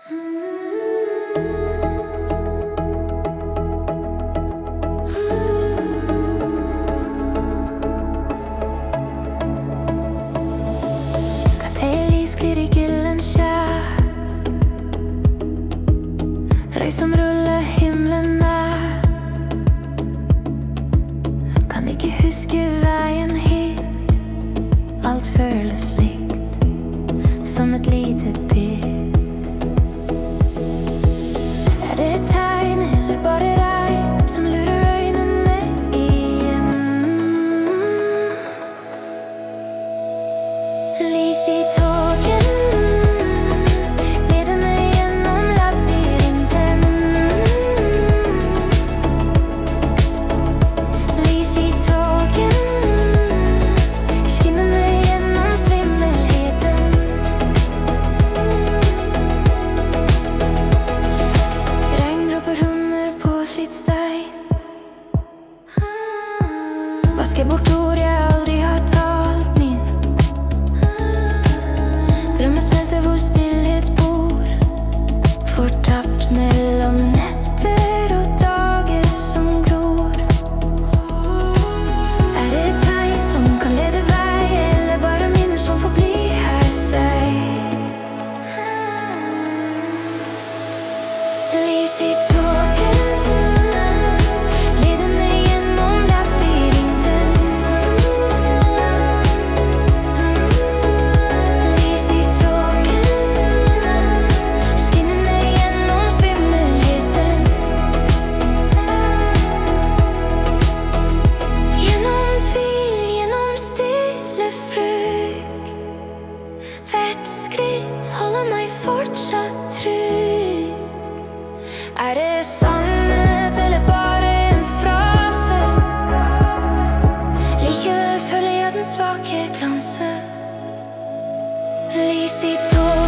Sklir i gyllen skjær, røy som ruller himmelen nær. Kan ikke huske veien hit, alt føles likt, som et lite bit. Er det et tegn, eller bare regn, som lurer øynene igjen? Lys i tågen, ledende gjennom labyrinten. Lys i tågen, skinnende gjennom svimmelheten. Regndråper hummer på slitt stein. Vasker bort ord jeg aldri har talt min. Drømmer smelter hvor stillhet bor, fortapt mellom netter og dager som gror. Er det et tegn som kan lede vei, eller bare minner som får bli her seg? Lys i tågen, ledende gjennom labyrinten. Lys i tågen, skinnende gjennom svimmelheten. Gjennom tvil, gjennom stille frykt. Hvert skritt holder meg fortsatt trygg. Er det sannhet eller bare en frase? Likevel føler jeg den svake glanse. Lys i tågen.